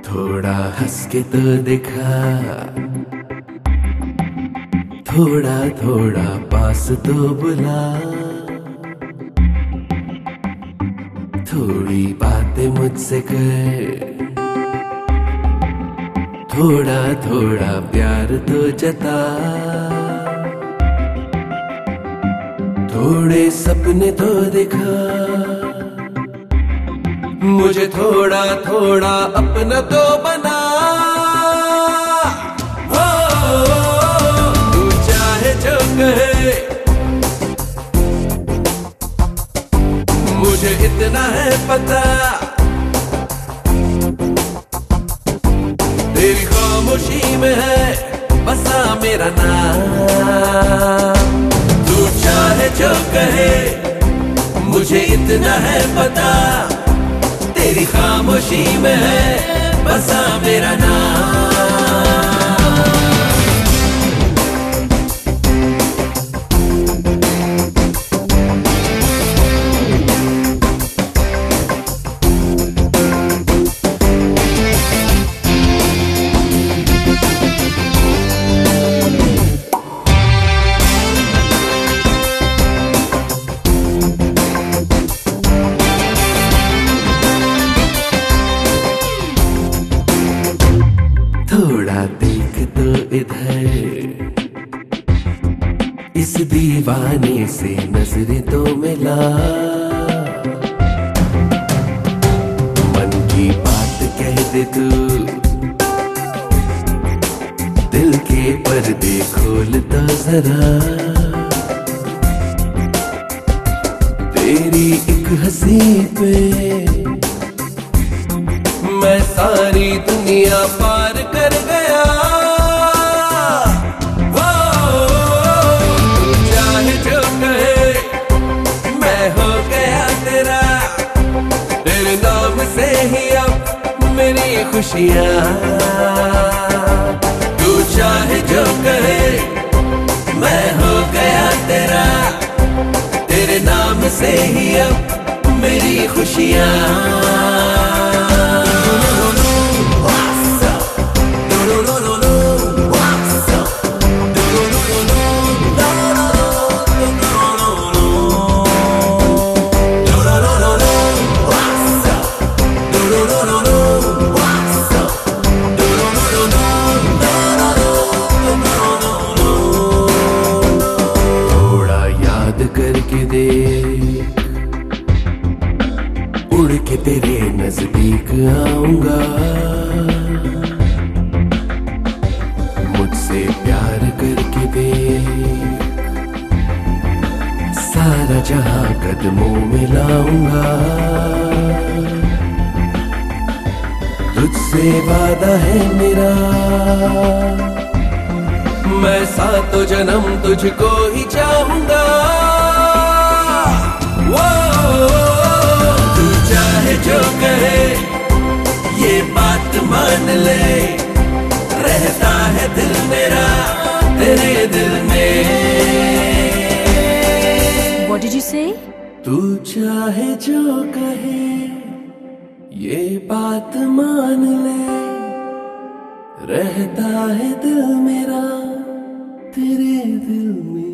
थोड़ा हंस के तो दिखा, थोड़ा थोड़ा पास तो बुला, थोड़ी बातें मुझसे कर, थोड़ा थोड़ा प्यार तो जता, थोड़े सपने तो दिखा, मुझे थोड़ा थोड़ा अपना तो बना। हो तू चाहे जो कहे, मुझे इतना है पता, तेरी खामोशी में है बसा मेरा नाम। तू चाहे जो कहे, मुझे इतना है पता, तेरी खामोशी में है बसा मेरा नाम। थोड़ा देख तो इधर, इस दीवाने से नजरें तो मिला, मन की बात कह दे तू, दिल के पर्दे खोल तो जरा, तेरी एक हंसी पे मैं सारी दुनिया पार कर गया। हो तू चाहे जो कहे, मैं हो गया तेरा, तेरे नाम से ही अब मेरी खुशियाँ। तू चाहे जो कहे, मैं हो गया तेरा, तेरे नाम से ही अब मेरी खुशियाँ। करके देख, उड़ के तेरे नजदीक आऊंगा, मुझसे प्यार करके देख, सारा जहां कदमों में लाऊंगा, तुझसे वादा है मेरा, मैं सातों जन्म तुझको ही चाहूंगा। तू चाहे जो कहे, ये बात मान ले, रहता है दिल मेरा तेरे दिल में। What did you say? तू चाहे जो कहे, ये बात मान ले, रहता है दिल मेरा तेरे दिल में।